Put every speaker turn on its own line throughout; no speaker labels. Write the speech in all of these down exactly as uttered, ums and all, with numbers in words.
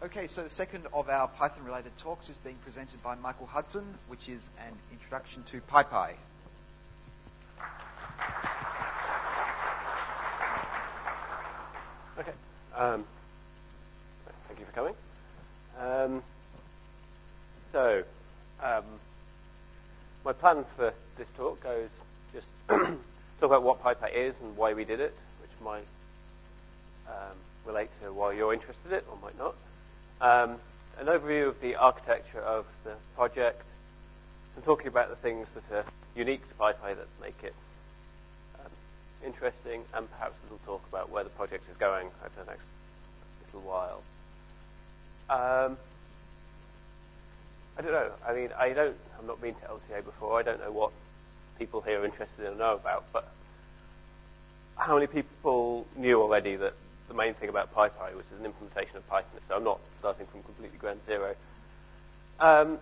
Okay, so the second of our Python-related talks is being presented by Michael Hudson, which is an introduction to PyPy.
Okay. Um, thank you for coming. Um, so, um, my plan for this talk goes just talk about what PyPy is and why we did it, which might um, relate to why you're interested in it or might not. Um, an overview of the architecture of the project, and talking about the things that are unique to PyPy that make it um, interesting, and perhaps a little talk about where the project is going over the next little while. Um, I don't know. I mean, I don't. I've not been to L T A before. I don't know what people here are interested in and know about. But how many people knew already that the main thing about PyPy was an implementation of Python? So I'm not starting from completely ground zero. Um,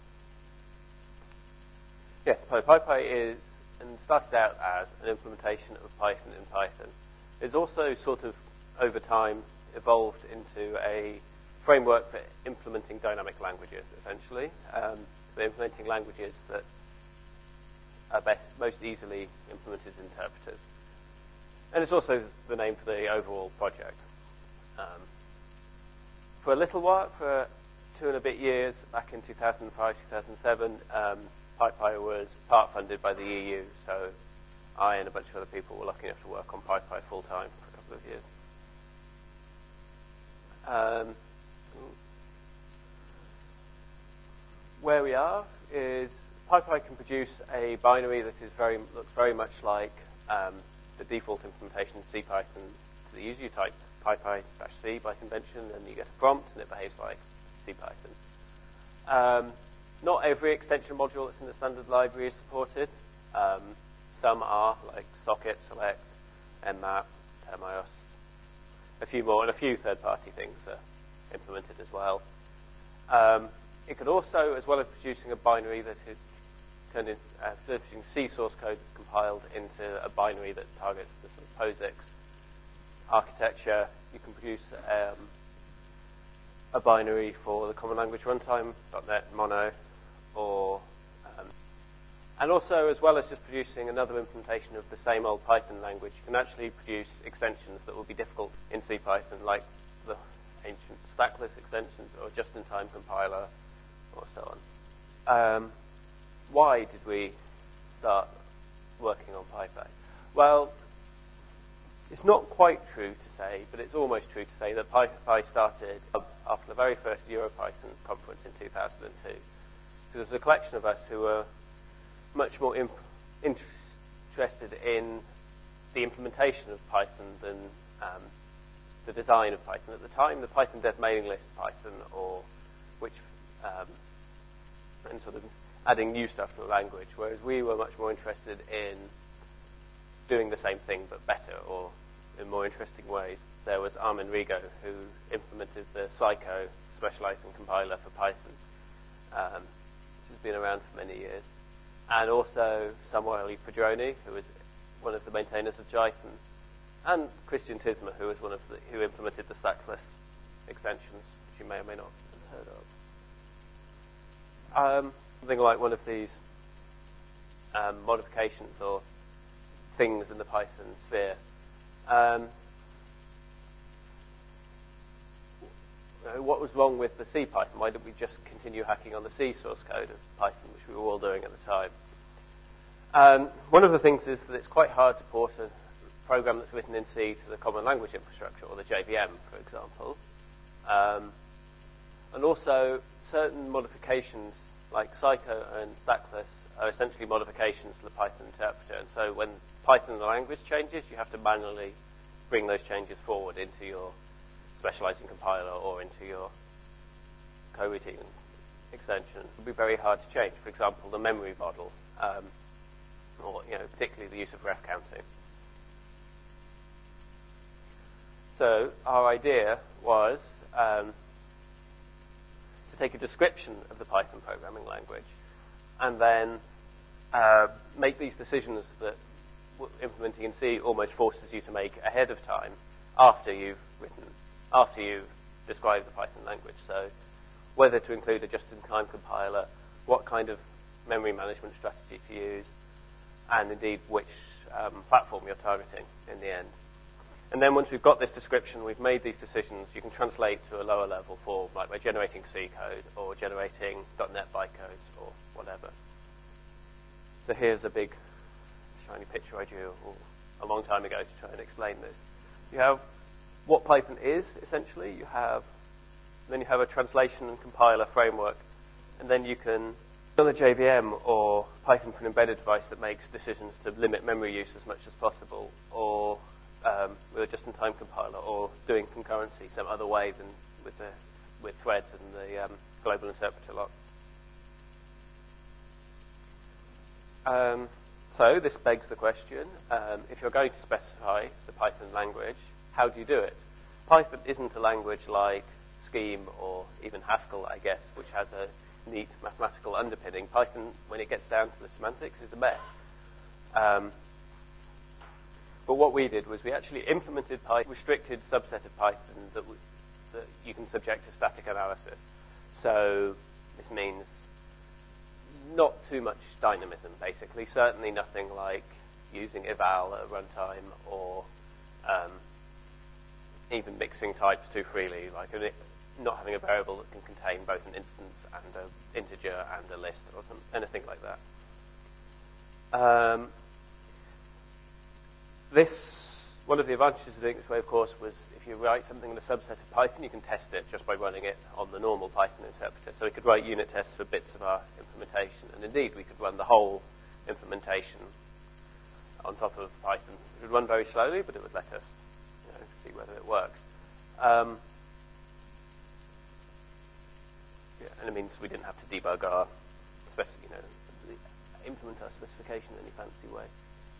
yes, PyPy is and started out as an implementation of Python in Python. It's also sort of over time evolved into a framework for implementing dynamic languages, essentially. Um, for implementing languages that are best, most easily implemented as interpreters. And it's also the name for the overall project. Um, for a little while, for two and a bit years, back in two thousand five, two thousand seven, um, PyPy was part funded by the E U, so I and a bunch of other people were lucky enough to work on PyPy full time for a couple of years. Um, where we are is PyPy can produce a binary that is very looks very much like um, the default implementation of CPython to the user. You type PyPy-C by convention, and you get a prompt, and it behaves like CPython. Um, not every extension module that's in the standard library is supported. Um, some are, like Socket, Select, Mmap, Termios. A few more, and a few third-party things are implemented as well. Um, it could also, as well as producing a binary that is turned in, uh, producing C source code that's compiled into a binary that targets the sort of POSIX architecture, you can produce um, a binary for the Common Language Runtime, .NET Mono, or um, and also, as well as just producing another implementation of the same old Python language, you can actually produce extensions that will be difficult in CPython, like the ancient stackless extensions or just-in-time compiler, or so on. Um, why did we start working on PyPy? Well, it's not quite true to say, but it's almost true to say that PyPy started after the very first EuroPython conference in two thousand two. Because there was a collection of us who were much more imp- interested in the implementation of Python than um, the design of Python. At the time, the Python dev mailing list Python, or which um, and sort of adding new stuff to the language, whereas we were much more interested in doing the same thing but better, or in more interesting ways. There was Armin Rigo, who implemented the Psycho specializing compiler for Python, um, which has been around for many years. And also Samuele Padroni, who was one of the maintainers of Jython, and Christian Tismer, who was one of the, who implemented the stackless extensions, which you may or may not have heard of. Um, something like one of these um, modifications or things in the Python sphere. Um, what was wrong with the CPython? Why didn't we just continue hacking on the C source code of Python, which we were all doing at the time? Um, one of the things is that it's quite hard to port a program that's written in C to the Common Language Infrastructure, or the J V M, for example. Um, and also, certain modifications, like Psycho and stackless, are essentially modifications to the Python interpreter. And so when Python the language changes, you have to manually bring those changes forward into your specializing compiler or into your coroutine extension. It would be very hard to change. For example, the memory model, um, or you know, particularly the use of ref counting. So our idea was um, to take a description of the Python programming language and then uh, make these decisions that implementing in C almost forces you to make ahead of time, after you've written, after you've describe the Python language. So whether to include a just-in-time compiler, what kind of memory management strategy to use, and indeed which um, platform you're targeting in the end. And then once we've got this description, we've made these decisions, you can translate to a lower level form, like by generating C code or generating .NET bytecodes or whatever. So here's a big shiny picture I drew a long time ago to try and explain this. You have what Python is, essentially. You have, then you have a translation and compiler framework, and then you can on a J V M or Python for an embedded device that makes decisions to limit memory use as much as possible, or um, with a just-in-time compiler, or doing concurrency some other way than with the with threads and the um, global interpreter lock. Um, so this begs the question: um, if you're going to specify the Python language, how do you do it? Python isn't a language like Scheme or even Haskell, I guess, which has a neat mathematical underpinning. Python, when it gets down to the semantics, is a mess. Um, but what we did was we actually implemented a restricted subset of Python that, w that you can subject to static analysis. So this means not too much dynamism, basically. Certainly nothing like using eval at runtime or um, even mixing types too freely, like an not having a variable that can contain both an instance and an integer and a list or some, anything like that. Um, this, one of the advantages of doing it this way, of course, was if you write something in a subset of Python, you can test it just by running it on the normal Python interpreter. So we could write unit tests for bits of our implementation, and indeed we could run the whole implementation on top of Python. It would run very slowly, but it would let us, you know, see whether it works. Um, Yeah, and it means we didn't have to debug our, speci you know, implement our specification in any fancy way.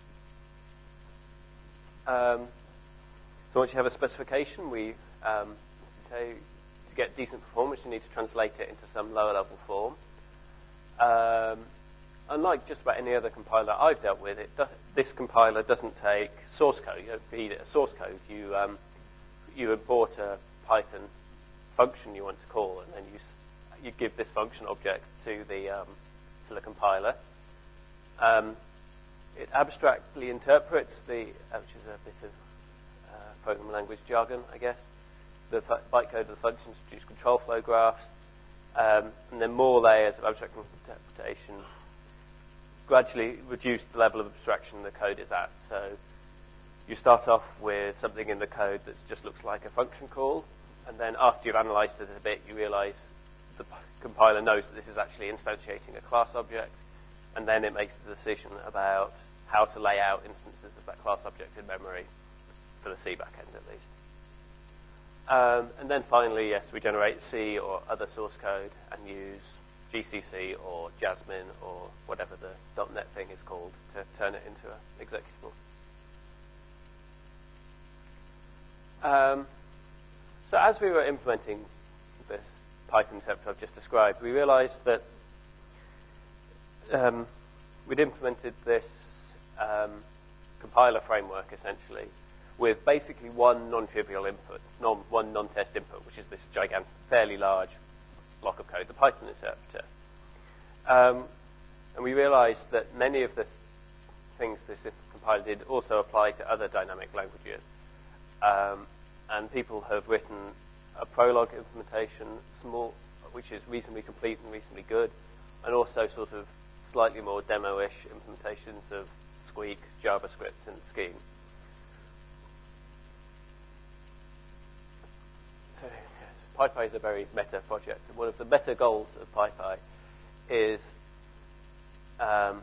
Um, so once you have a specification, we um, say to get decent performance, you need to translate it into some lower level form. Um, unlike just about any other compiler I've dealt with, it do this compiler doesn't take source code. You don't feed it a source code. You um, you import a Python function you want to call, and then you you give this function object to the um, to the compiler. Um, it abstractly interprets the, uh, which is a bit of uh, programming language jargon, I guess, the bytecode of the functions to produce control flow graphs, um, and then more layers of abstract interpretation gradually reduce the level of abstraction the code is at. So you start off with something in the code that just looks like a function call, and then after you've analyzed it a bit, you realize the compiler knows that this is actually instantiating a class object, and then it makes the decision about how to lay out instances of that class object in memory for the C backend at least. Um, and then finally, yes, we generate C or other source code and use G C C or Jasmine or whatever the .NET thing is called to turn it into an executable. Um, so as we were implementing this Python interpreter I've just described, we realized that um, we'd implemented this um, compiler framework essentially with basically one non-trivial input, non, one non-test input, which is this gigantic, fairly large block of code, the Python interpreter. Um, and we realized that many of the things this compiler did also apply to other dynamic languages. Um, and people have written a Prolog implementation, small, which is reasonably complete and reasonably good, and also sort of slightly more demo-ish implementations of Squeak, JavaScript, and Scheme. So, yes, PyPy is a very meta project. And one of the meta goals of PyPy is um,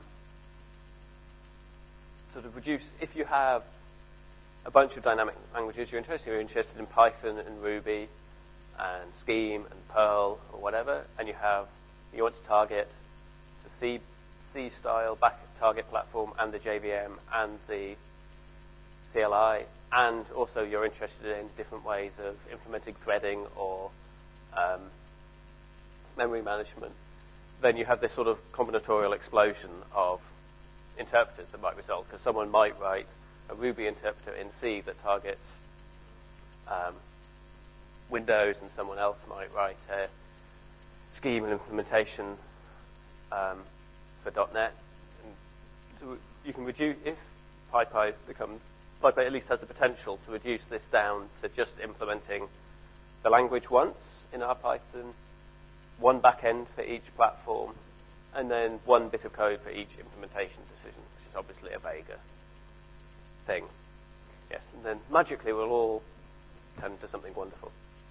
sort of reduce, if you have a bunch of dynamic languages you're interested in, you're interested in Python and Ruby and Scheme and Perl or whatever, and you have, you want to target the C, C style back target platform and the J V M and the C L I, and also you're interested in different ways of implementing threading or um, memory management, then you have this sort of combinatorial explosion of interpreters that might result, because someone might write a Ruby interpreter in C that targets um, Windows, and someone else might write a scheme and implementation um, for .NET. And so you can reduce, if PyPy becomes, PyPy at least has the potential to reduce this down to just implementing the language once in R Python, one backend for each platform, and then one bit of code for each implementation decision, which is obviously a vaguer thing. Yes, and then magically we'll all turn into something wonderful.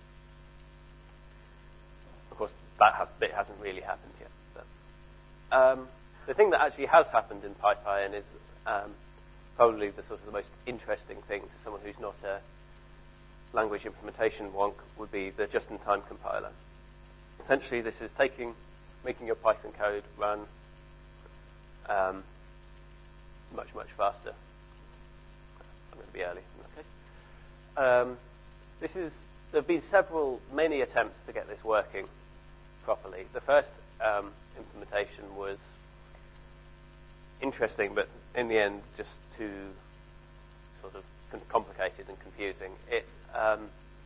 Of course, that has, bit hasn't really happened yet. But, um, the thing that actually has happened in PyPy and is um, probably the sort of the most interesting thing to someone who's not a language implementation wonk would be the just-in-time compiler. Essentially, this is taking, making your Python code run um, much, much faster. I'm going to be early in that case. Um, this is, there have been several, many attempts to get this working properly. The first um, implementation was interesting, but in the end, just too sort of complicated and confusing. It um,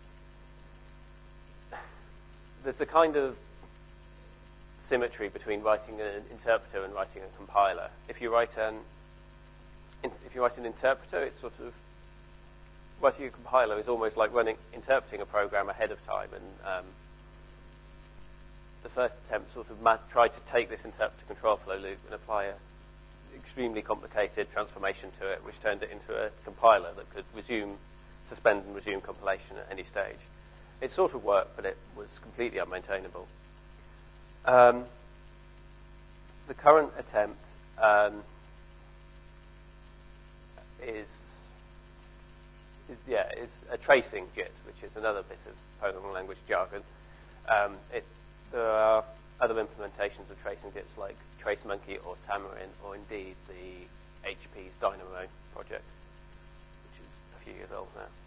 there's a kind of symmetry between writing an interpreter and writing a compiler. If you write an if you write an interpreter, it's sort of writing a compiler is almost like running interpreting a program ahead of time. And um, the first attempt sort of mad, tried to take this interpreter control flow loop and apply a extremely complicated transformation to it, which turned it into a compiler that could resume, suspend and resume compilation at any stage. It sort of worked, but it was completely unmaintainable. Um, the current attempt um, is, is, yeah, is a tracing JIT, which is another bit of programming language jargon. Um, it, there are other implementations of tracing JITs like TraceMonkey or Tamarin, or indeed the H P's Dynamo project, which is a few years old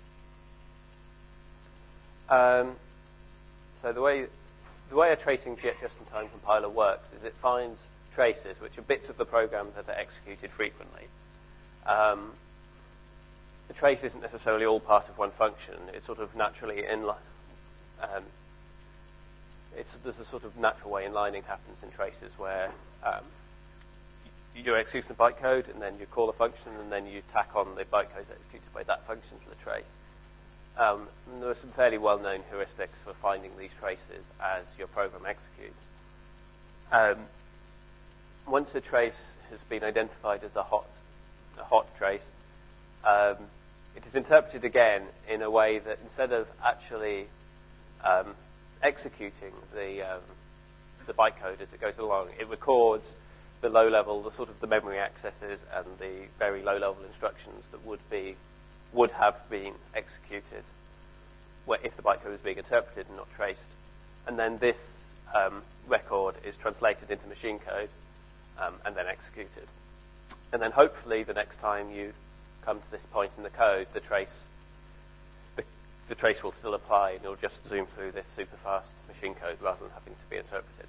now. Um, so the way the way a tracing JIT just-in-time compiler works is it finds traces, which are bits of the program that are executed frequently. Um, the trace isn't necessarily all part of one function. It's sort of naturally inline. Um, it's, there's a sort of natural way inlining happens in traces where um, you, you execute some bytecode, and then you call a function, and then you tack on the bytecode executed by that function to the trace. Um, and there are some fairly well-known heuristics for finding these traces as your program executes. Um, once a trace has been identified as a hot, a hot trace, um, it is interpreted again in a way that instead of actually um, executing the um, the bytecode as it goes along, it records the low level, the sort of the memory accesses and the very low level instructions that would be would have been executed where if the bytecode was being interpreted and not traced. And then this um, record is translated into machine code um, and then executed. And then hopefully the next time you come to this point in the code, the trace the, the trace will still apply, and you'll just zoom through this super fast machine code rather than having to be interpreted.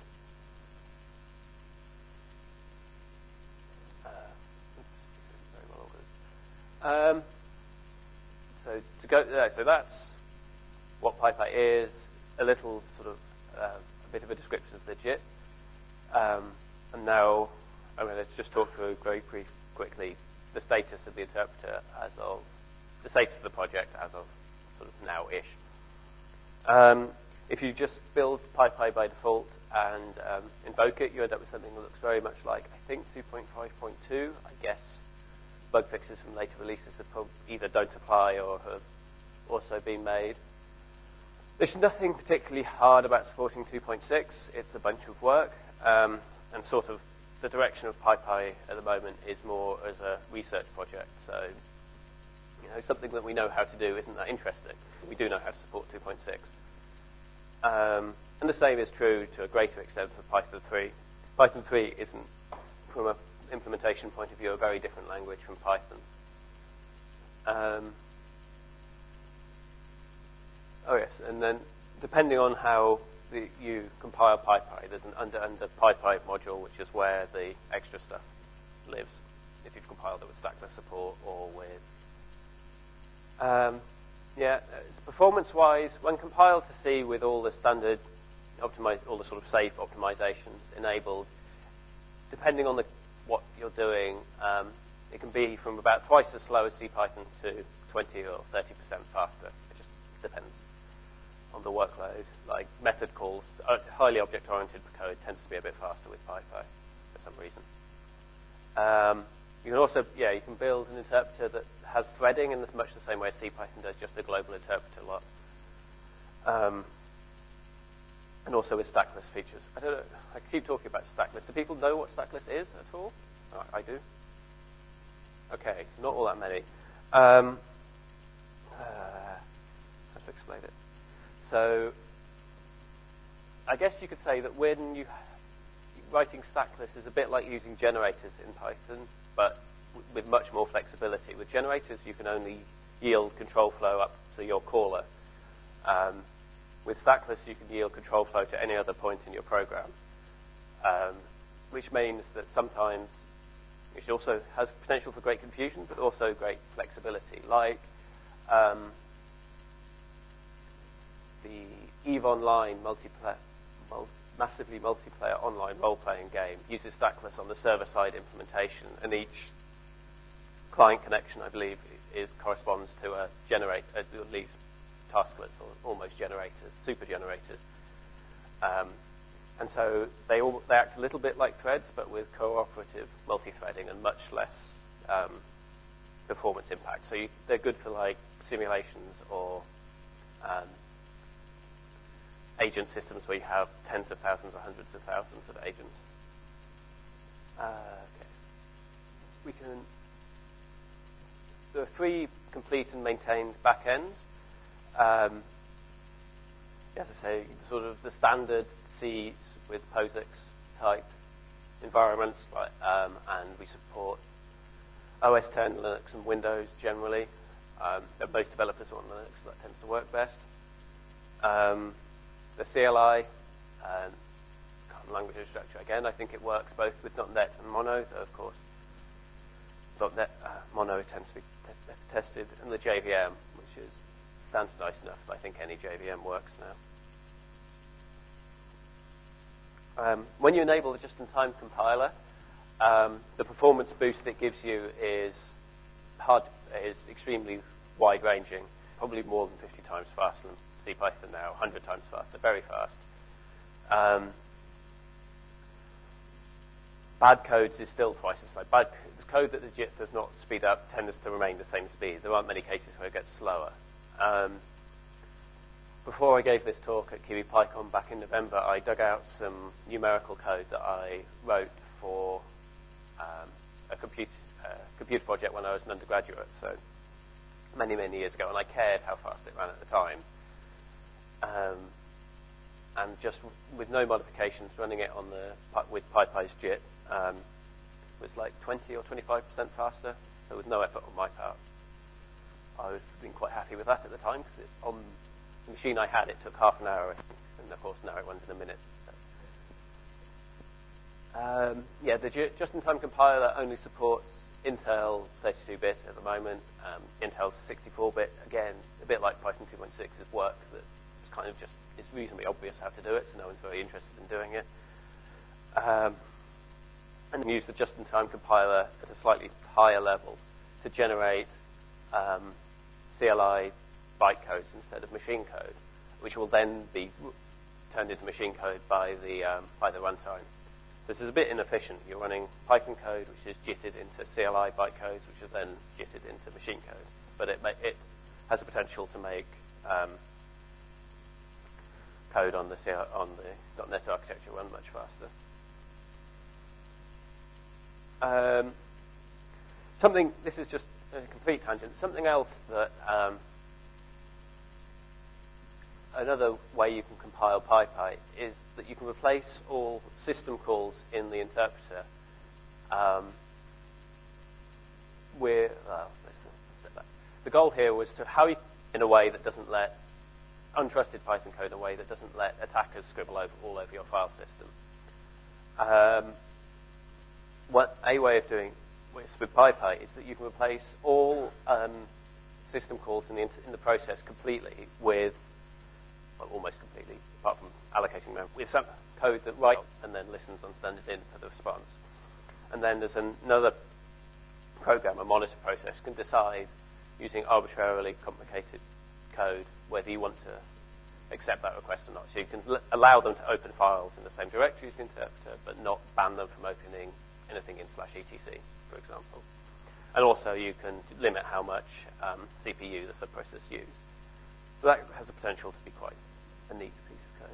Uh, very well organized. Um, so to go there, so that's what PyPy is. A little sort of uh, a bit of a description of the JIT, um, and now I'm going to just talk through very brief, quickly the status of the interpreter as of the status of the project as of sort of now-ish. Um, if you just build PyPy by default and um, invoke it, you end up with something that looks very much like, I think, two point five point two. I guess bug fixes from later releases have either don't apply or have also been made. There's nothing particularly hard about supporting two point six. It's a bunch of work, um, and sort of the direction of PyPy at the moment is more as a research project. So, you know, something that we know how to do isn't that interesting. We do know how to support two point six. Um, and the same is true to a greater extent for Python three. Python three isn't, from an implementation point of view, a very different language from Python. Um, oh yes, and then depending on how the, you compile PyPy, there's an under under PyPy module, which is where the extra stuff lives. If you've compiled it with stackless support or with, um, yeah, it's performance-wise, when compiled to C with all the standard optimize, all the sort of safe optimizations enabled, depending on the, what you're doing, um, it can be from about twice as slow as CPython to twenty or thirty percent faster. It just depends on the workload. Like method calls, uh, highly object-oriented code tends to be a bit faster with PyPy for some reason. Um, you can also, yeah, you can build an interpreter that has threading in much the same way as CPython does, just a global interpreter lot. Um, and also with stackless features. I don't know, I keep talking about stackless. Do people know what stackless is at all? I, I do. Okay, not all that many. Um, uh, how to explain it? So, I guess you could say that when you writing stackless is a bit like using generators in Python, but w- with much more flexibility. With generators, you can only yield control flow up to your caller. Um, with stackless, you can yield control flow to any other point in your program, um, which means that sometimes it also has potential for great confusion, but also great flexibility. Like um, the EVE Online multiplayer, mul- massively multiplayer online role-playing game uses stackless on the server-side implementation, and each client connection, I believe, is corresponds to a generate, at least taskless or almost generators, super generators. Um, and so they all they act a little bit like threads, but with cooperative multi-threading and much less um, performance impact. So you, they're good for like simulations or um, agent systems where you have tens of thousands or hundreds of thousands of agents. Uh, okay. We can. There are three complete and maintained backends. Um, as I say, sort of the standard C with POSIX type environments, like, um, and we support O S ten, Linux, and Windows generally. Um, most developers are on Linux, so that tends to work best. Um, the C L I, um, common language infrastructure, again, I think it works both with .NET and Mono, though of course .NET uh, Mono tends to be t- less tested, and the J V M, which is standardized enough that I think any J V M works now. Um, when you enable the just-in-time compiler, um, the performance boost it gives you is hard, is extremely wide-ranging, probably more than fifty times faster than CPython now, one hundred times faster, very fast. Um, bad codes is still twice as slow. Bad co- code that the J I T does not speed up tends to remain the same speed. There aren't many cases where it gets slower. Um, before I gave this talk at Kiwi PyCon back in November, I dug out some numerical code that I wrote for um, a compute, uh, computer project when I was an undergraduate, so many, many years ago, and I cared how fast it ran at the time. Um, and just w- with no modifications, running it on the with PyPy's J I T um, was like twenty or twenty-five percent faster, so with no effort on my part. I was been quite happy with that at the time, because on the machine I had, it took half an hour, I think, and of course now it runs in a minute. Um, yeah, the J- just-in-time compiler only supports Intel thirty-two bit at the moment. Um, Intel's sixty-four bit, again, a bit like Python two point six's work, that it's kind of just, it's reasonably obvious how to do it, so no one's very interested in doing it. Um, and use the just-in-time compiler at a slightly higher level to generate um, C L I bytecodes instead of machine code, which will then be turned into machine code by the um, by the runtime. This is a bit inefficient. You're running Python code, which is jitted into C L I bytecodes, which are then jitted into machine code. But it ma- it has the potential to make um, code on the C L- on the .NET architecture run much faster. Um, something. This is just a complete tangent. Something else that um, another way you can compile PyPy is that you can replace all system calls in the interpreter um, with, uh, let's set that. The goal here was to how you, in a way that doesn't let, untrusted Python code in a way that doesn't let attackers scribble over all over your file system. Um, what a way of doing this with PyPy is that you can replace all um, system calls in the, in the process completely with, well, almost completely, apart from allocating memory, with some code that writes and then listens on standard in for the response. And then there's an, another program, a monitor process, can decide using arbitrarily complicated code whether you want to accept that request or not. So you can l- allow them to open files in the same directory as the interpreter, but not ban them from opening anything in slash etc, for example. And also you can limit how much um, C P U the subprocess uses. So that has the potential to be quite a neat piece of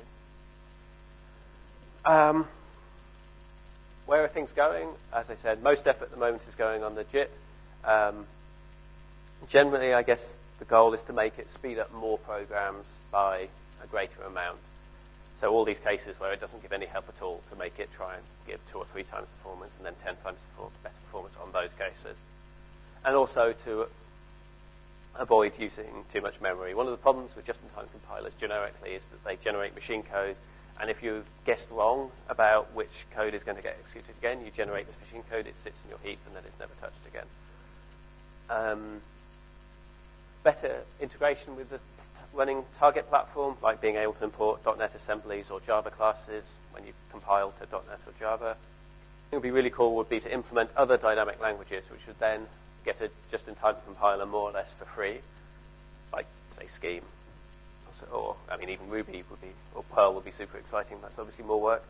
code. Um, where are things going? As I said, most effort at the moment is going on the J I T. Um, generally, I guess the goal is to make it speed up more programs by a greater amount. So all these cases where it doesn't give any help at all, to make it try and give two or three times performance and then ten times better performance on those cases. And also to avoid using too much memory. One of the problems with just-in-time compilers generically is that they generate machine code, and if you guessed wrong about which code is going to get executed again, you generate this machine code, it sits in your heap, and then it's never touched again. Um, better integration with the running target platform, like being able to import .NET assemblies or Java classes when you compile to .NET or Java. What would be really cool would be to implement other dynamic languages, which would then get a just-in-time compiler more or less for free, like, say, Scheme. Or, or, I mean, even Ruby would be, or Perl would be super exciting. That's obviously more work.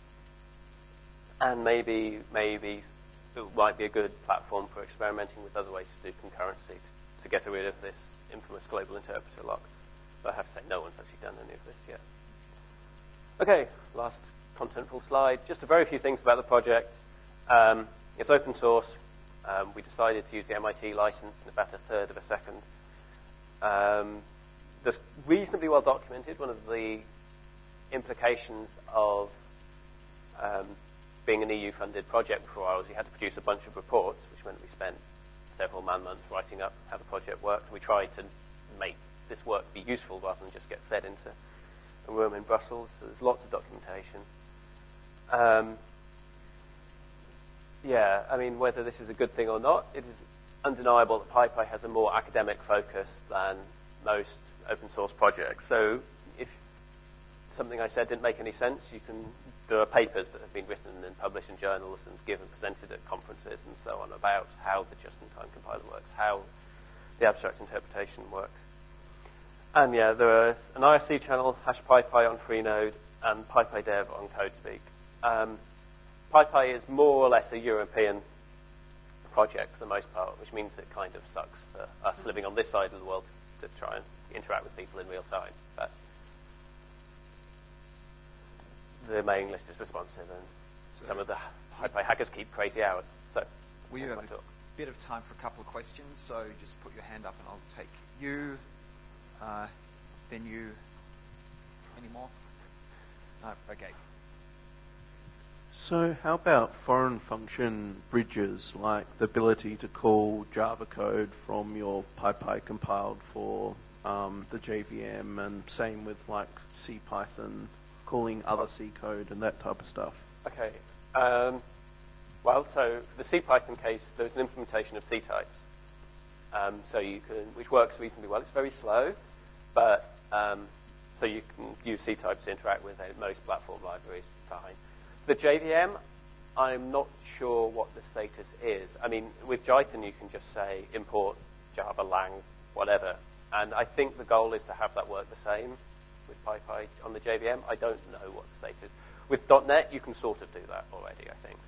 And maybe, maybe it might be a good platform for experimenting with other ways to do concurrency, to, to get rid of this infamous global interpreter lock. But I have to say, no one's actually done any of this yet. Okay, last contentful slide. Just a very few things about the project. Um, it's open source. Um, we decided to use the M I T license in about a third of a second. Um, that's reasonably well documented. One of the implications of um, being an E U-funded project for a while was you had to produce a bunch of reports, which meant we spent several man-months writing up how the project worked. We tried to make this work be useful rather than just get fed into a room in Brussels. So there's lots of documentation. Um, Yeah, I mean, whether this is a good thing or not, it is undeniable that PyPy has a more academic focus than most open source projects. So if something I said didn't make any sense, you can, there are papers that have been written and published in journals and given, presented at conferences and so on about how the just-in-time compiler works, how the abstract interpretation works. And yeah, there are an I R C channel, hash PyPy on Freenode, and PyPyDev on CodeSpeak. Um, PyPy is more or less a European project for the most part, which means it kind of sucks for us living on this side of the world to try and interact with people in real time. But the mailing list is responsive, and so some of the PyPy hackers keep crazy hours. So
we have a bit of time for a couple of questions, so just put your hand up and I'll take you, uh, then you. Any more? No, okay.
So how about foreign function bridges, like the ability to call Java code from your PyPy compiled for um, the J V M, and same with like CPython, calling other C code and that type of stuff?
Okay. Um, well, so for the CPython case, there's an implementation of C-types. Um, so you can, which works reasonably well. It's very slow, but um, so you can use C-types to interact with most platform libraries fine. The J V M, I'm not sure what the status is. I mean, with Jython, you can just say import Java, Lang, whatever. And I think the goal is to have that work the same with PyPy on the J V M. I don't know what the status is. With .NET, you can sort of do that already, I think.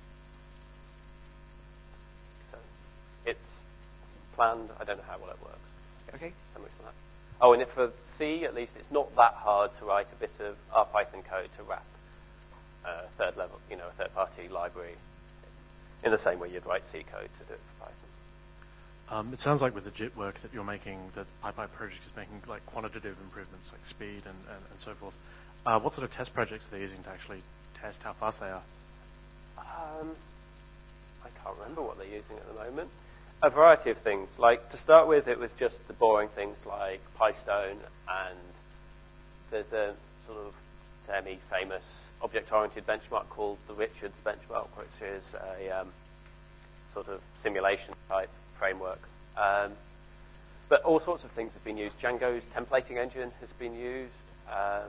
So it's planned. I don't know how well it works.
Okay.
Something like that. Oh, and if for C, at least, it's not that hard to write a bit of R Python code to wrap Uh, third level, you know, a third-party library in the same way you'd write C code to do it for Python.
Um, it sounds like with the J I T work that you're making, that PyPy project is making like quantitative improvements like speed and, and, and so forth. Uh, what sort of test projects are they using to actually test how fast they are?
Um, I can't remember what they're using at the moment. A variety of things. Like, to start with, it was just the boring things like Pystone, and there's a sort of semi-famous object-oriented benchmark called the Richards benchmark, which is a um, sort of simulation-type framework. Um, but all sorts of things have been used. Django's templating engine has been used. Um,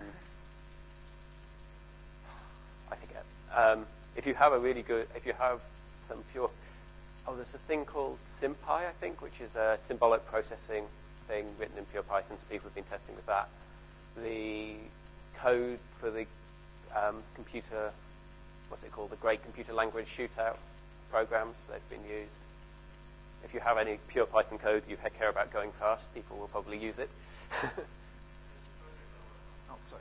I forget. Um, if you have a really good, if you have some pure, oh, there's a thing called SymPy, I think, which is a symbolic processing thing written in pure Python, so people have been testing with that. The code for the um, computer, what's it called, the Great Computer Language Shootout programs, they've been used. If you have any pure Python code you care about going fast, people will probably use it.
Oh, sorry.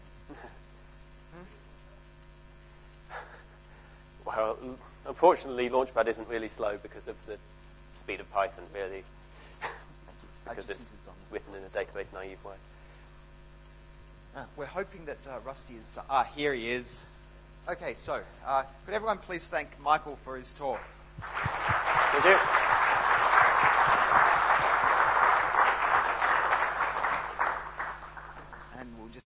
Well, unfortunately, Launchpad isn't really slow because of the speed of Python, really. Because it's written in a database naive way.
Uh, we're hoping that uh, Rusty is... Uh, ah, here he is. Okay, so, uh, could everyone please thank Michael for his talk?
Thank you.
And we'll just...